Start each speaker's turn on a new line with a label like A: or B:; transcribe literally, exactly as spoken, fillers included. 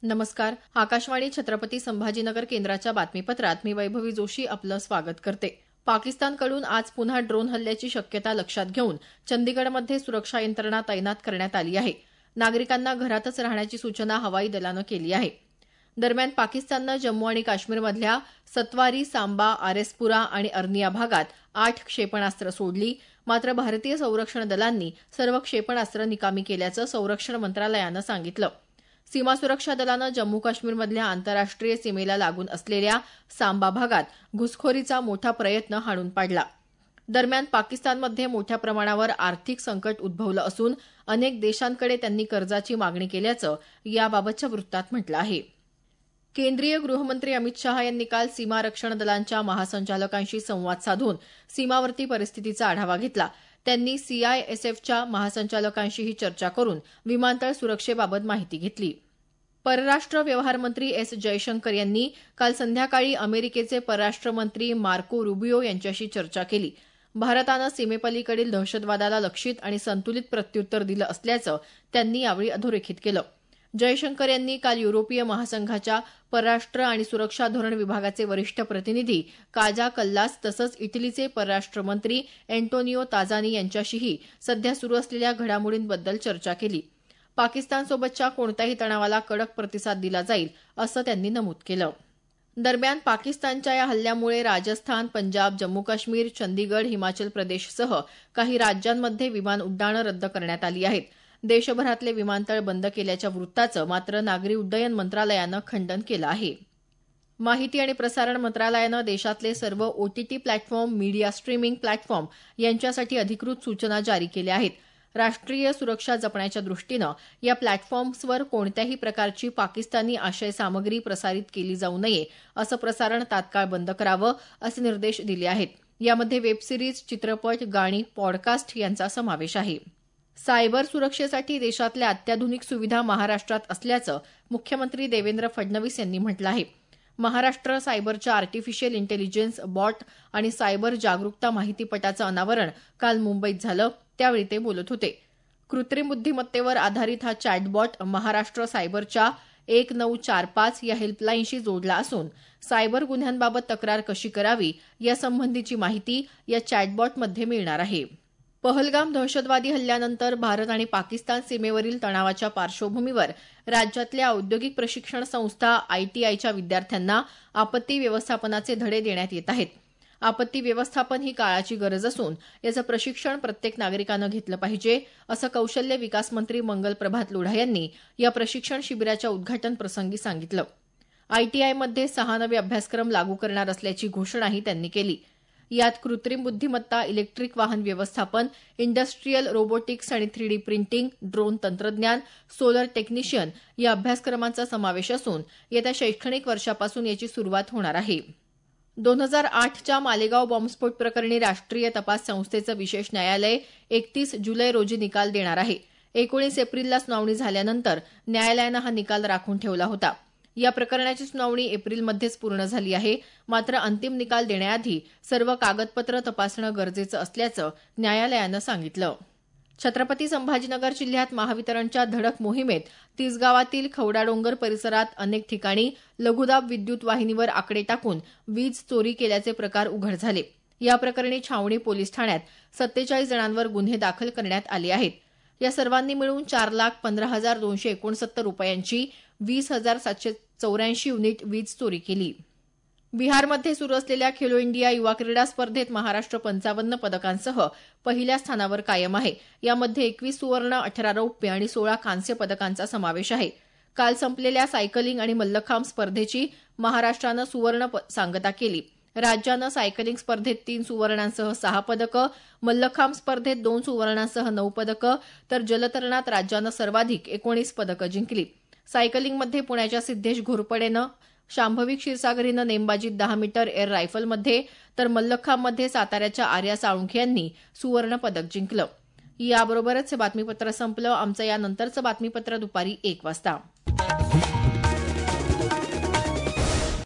A: नमस्कार. आकाशवाणी छत्रपती संभाजीनगर केंद्राच्या बातमीपत्रात मी वैभवी जोशी आपलं स्वागत करते. पाकिस्तानकडून आज पुन्हा ड्रोन हल्ल्याची शक्यता लक्षात घेऊन चंदीगडमध्ये सुरक्षा यंत्रणा तैनात करण्यात आली आहे. नागरिकांना घरातच राहण्याची सूचना हवाई दलानं केली आहे. दरम्यान पाकिस्ताननं जम्मू आणि काश्मीरमधल्या सत्वारी, सांबा, आरेसपुरा आणि अर्निया भागात आठ क्षेपणास्त्र सोडली. मात्र भारतीय संरक्षण दलांनी सर्व क्षेपणास्त्र निकामी केल्याचं संरक्षण मंत्रालयानं सांगितलं. सीमा सुरक्षा दलानं जम्मू काश्मीरमधल्या आंतरराष्ट्रीय सीमेला लागून असलेल्या सांबा भागात घुसखोरीचा मोठा प्रयत्न हाणून पाडला. दरम्यान पाकिस्तानमध्ये मोठ्या प्रमाणावर आर्थिक संकट उद्भवलं असून अनेक देशांकडे त्यांनी कर्जाची मागणी केल्याचं याबाबतच्या वृत्तात म्हटलं आहे. केंद्रीय गृहमंत्री अमित शहा यांनी काल सीमा रक्षण दलांच्या महासंचालकांशी संवाद साधून सीमावर्ती परिस्थितीचा आढावा घेतला. त्यांनी सीआयएसएफच्या महासंचालकांशीही चर्चा करून विमानतळ सुरक्षेबाबत माहिती घेतली. परराष्ट्र व्यवहार मंत्री एस जयशंकर यांनी काल संध्याकाळी अमेरिकेचे परराष्ट्र मंत्री मार्को रुबियो यांच्याशी चर्चा केली. भारतानं सीमेपलीकडील दहशतवादाला लक्षित आणि संतुलित प्रत्युत्तर दिलं असल्याचं त्यांनी यावेळी अधोरेखित केलं. जयशंकर यांनी काल युरोपीय महासंघाच्या परराष्ट्र आणि सुरक्षा धोरण विभागाचे वरिष्ठ प्रतिनिधी काजा कल्लास तसंच इटलीचे परराष्ट्र मंत्री अँटोनियो ताजानी यांच्याशीही सध्या सुरू असलेल्या घडामोडींबद्दल चर्चा केली. पाकिस्तानसोबतच्या कोणत्याही तणावाला कडक प्रतिसाद दिला जाईल असं त्यांनी नमूद केलं. दरम्यान पाकिस्तानच्या या हल्ल्यामुळे राजस्थान, पंजाब, जम्मू काश्मीर, चंदीगड, हिमाचल प्रदेशसह काही राज्यांमध्ये विमान उड्डाणं रद्द करण्यात आली आहेत. देशभरातले विमानतळ बंद केल्याच्या वृत्ताचं मात्र नागरी उड्डयन मंत्रालयानं खंडन केलं आहे. माहिती आणि प्रसारण मंत्रालयानं देशातले सर्व OTT platform, media streaming platform यांच्यासाठी अधिकृत सूचना जारी केल्या आहेत. राष्ट्रीय सुरक्षा जपण्याच्या दृष्टीनं या प्लॅटफॉर्म्सवर कोणत्याही प्रकारची पाकिस्तानी आशय सामग्री प्रसारित केली जाऊ नये, असं प्रसारण तात्काळ बंद करावं असे निर्देश दिले आहेत. यामध्ये वेबसिरीज, चित्रपट, गाणी, पॉडकास्ट यांचा समावेश आहे. सायबर सुरक्षेसाठी देशातल्या अत्याधुनिक सुविधा महाराष्ट्रात असल्याचं मुख्यमंत्री देवेंद्र फडणवीस यांनी म्हटलं आहे. महाराष्ट्र सायबरच्या आर्टिफिशियल इंटेलिजन्स बॉट आणि सायबर जागरूकता माहितीपटाचं अनावरण काल मुंबईत झालं. त्यावेळी ते बोलत होते. कृत्रिम बुद्धिमत्तेवर आधारित हा चॅटबॉट महाराष्ट्र सायबरच्या एक नऊ चार पाच या हेल्पलाईनशी जोडला असून सायबर गुन्ह्यांबाबत तक्रार कशी करावी यासंबंधीची माहिती या चॅटबॉटमध्ये मिळणार आहे. पहलगाम दहशतवादी हल्ल्यानंतर भारत आणि पाकिस्तान सीमेवरील तणावाच्या पार्श्वभूमीवर राज्यातल्या औद्योगिक प्रशिक्षण संस्था आयटीआयच्या विद्यार्थ्यांना आपत्ती व्यवस्थापनाचे धडे देण्यात येत आहेत. आपत्ती व्यवस्थापन ही काळाची गरज असून याचं प्रशिक्षण प्रत्येक नागरिकानं घेतलं पाहिजे, असं कौशल्य विकास मंत्री मंगल प्रभात लोढा यांनी या प्रशिक्षण शिबिराच्या उद्घाटन प्रसंगी सांगितलं. आयटीआयमध्ये सहा नवे अभ्यासक्रम लागू करणार असल्याची घोषणाही त्यांनी केली. यात कृत्रिम बुद्धिमत्ता, इलेक्ट्रिक वाहन व्यवस्थापन, इंडस्ट्रीयल रोबोटिक्स आणि थ्री डी प्रिंटिंग, ड्रोन तंत्रज्ञान, सोलर टेक्निशियन या अभ्यासक्रमांचा समावेश असून येत्या शैक्षणिक वर्षापासून याची सुरुवात होणार आहे. दोन हजार आठच्या मालेगाव बॉम्बस्फोट प्रकरणी राष्ट्रीय तपास संस्थेचं विशेष न्यायालय एकतीस जुलै रोजी निकाल देणार आहे. एकोणीस एप्रिलला सुनावणी झाल्यानंतर न्यायालयानं हा निकाल राखून ठेवला होता. या प्रकरणाची सुनावणी एप्रिलमध्येच पूर्ण झाली आहे. मात्र अंतिम निकाल देण्याआधी सर्व कागदपत्र तपासणं गरजेचं असल्याचं न्यायालयानं सांगितलं. छत्रपती संभाजीनगर जिल्ह्यात महावितरणच्या धडक मोहिमेत तिसगावातील खवडाडोंगर परिसरात अनेक ठिकाणी लघुदाब विद्युत वाहिनीवर आकडे टाकून वीज चोरी केल्याचे प्रकार उघड झाले. या प्रकरणी छावणी पोलीस ठाण्यात सत्तेचाळीस जणांवर गुन्हे दाखल करण्यात आले आहेत. या सर्वांनी मिळून चार लाख पंधरा हजार दोनशे एकोणसत्तर रुपयांची वीस हजार सातशे चौऱ्याऐंशी युनिट वीज चोरी केली. बिहारमध्ये सुरू असलेल्या खेलो इंडिया युवा क्रीडा स्पर्धेत महाराष्ट्र पंचावन्न पदकांसह पहिल्या स्थानावर कायम आहे. यामध्ये एकवीस सुवर्ण, अठरा रौप्य आणि सोळा कांस्य पदकांचा समावेश आहे. काल संपलेल्या सायकलिंग आणि मल्लखांब स्पर्धेची महाराष्ट्रानं सुवर्ण सांगता केली. राज्यानं सायकलिंग स्पर्धेत तीन सुवर्णांसह सहा पदकं, मल्लखांब स्पर्धेत दोन सुवर्णांसह नऊ पदकं तर जलतरणात राज्यानं सर्वाधिक एकोणीस पदकं जिंकली. सायकलिंगमध्ये पुण्याच्या सिद्धेश घोरपडेनं, शांभवी क्षीरसागर हिनं नेमबाजीत दहा मीटर एअर रायफलमध्ये तर मल्लखांबमध्ये साताऱ्याच्या आर्या साळुंखे यांनी सुवर्ण पदक जिंकलं. याबरोबरच हे बातमीपत्र संपलं. आमचं यानंतरचं बातमीपत्र दुपारी एक वाजता.